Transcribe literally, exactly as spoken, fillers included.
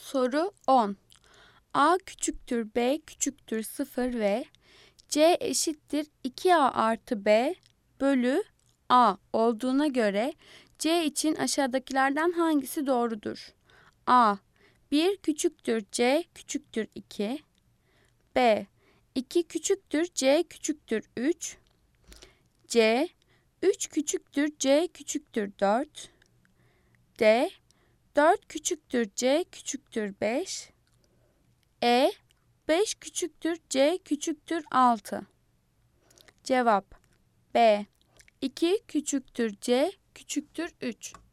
Soru on. A küçüktür B küçüktür sıfır ve C eşittir iki A artı B bölü A olduğuna göre C için aşağıdakilerden hangisi doğrudur? A. bir küçüktür C küçüktür iki. B. iki küçüktür C küçüktür üç. C. üç küçüktür C küçüktür dört. D. dört küçüktür C küçüktür beş. E. beş küçüktür C küçüktür altı. Cevap B. iki küçüktür C küçüktür üç.